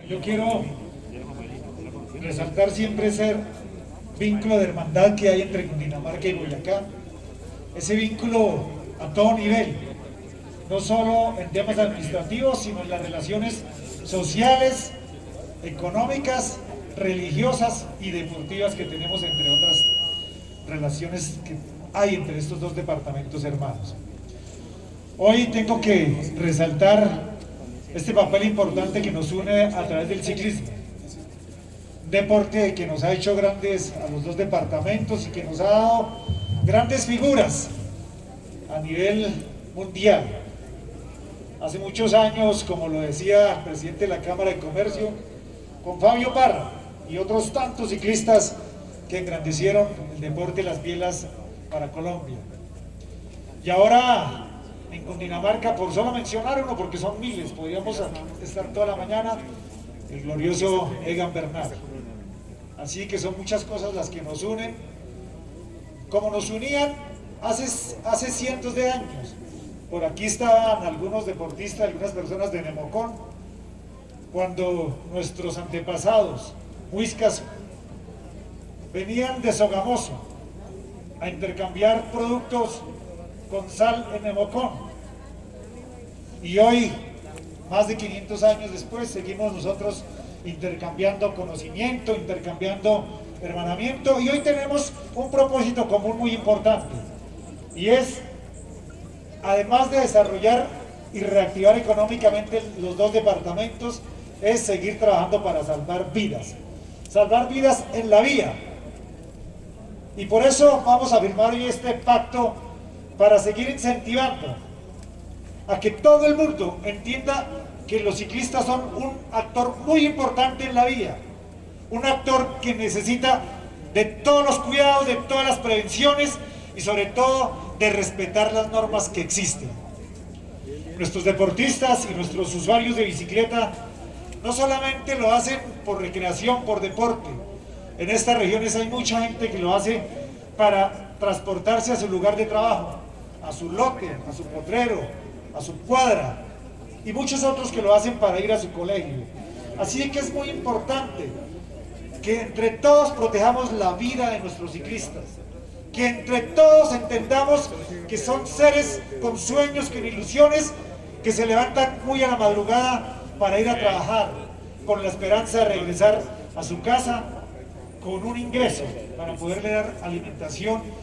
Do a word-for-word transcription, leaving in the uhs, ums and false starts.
Yo quiero resaltar siempre ese vínculo de hermandad que hay entre Cundinamarca y Boyacá, ese vínculo a todo nivel, no solo en temas administrativos, sino en las relaciones sociales, económicas, religiosas y deportivas que tenemos, entre otras relaciones que hay entre estos dos departamentos hermanos. Hoy tengo que resaltar este papel importante que nos une a través del ciclismo, un deporte que nos ha hecho grandes a los dos departamentos y que nos ha dado grandes figuras a nivel mundial. Hace muchos años, como lo decía el presidente de la Cámara de Comercio, con Fabio Parra y otros tantos ciclistas que engrandecieron el deporte de las bielas para Colombia. Y ahora en Cundinamarca, por solo mencionar uno, porque son miles, podríamos estar toda la mañana, el glorioso Egan Bernal. Así que son muchas cosas las que nos unen, como nos unían hace, hace cientos de años. Por aquí estaban algunos deportistas, algunas personas de Nemocón, cuando nuestros antepasados, muiscas, venían de Sogamoso a intercambiar productos con sal en Nemocón. Y hoy, más de quinientos años después, seguimos nosotros intercambiando conocimiento, intercambiando hermanamiento, y hoy tenemos un propósito común muy importante, y es, además de desarrollar y reactivar económicamente los dos departamentos, es seguir trabajando para salvar vidas, salvar vidas en la vía. Y por eso vamos a firmar hoy este pacto para seguir incentivando a que todo el mundo entienda que los ciclistas son un actor muy importante en la vía, un actor que necesita de todos los cuidados, de todas las prevenciones y sobre todo de respetar las normas que existen. Nuestros deportistas y nuestros usuarios de bicicleta no solamente lo hacen por recreación, por deporte. En estas regiones hay mucha gente que lo hace para transportarse a su lugar de trabajo, a su lote, a su potrero, a su cuadra, y muchos otros que lo hacen para ir a su colegio. Así que es muy importante que entre todos protejamos la vida de nuestros ciclistas, que entre todos entendamos que son seres con sueños, con ilusiones, que se levantan muy a la madrugada para ir a trabajar, con la esperanza de regresar a su casa con un ingreso para poderle dar alimentación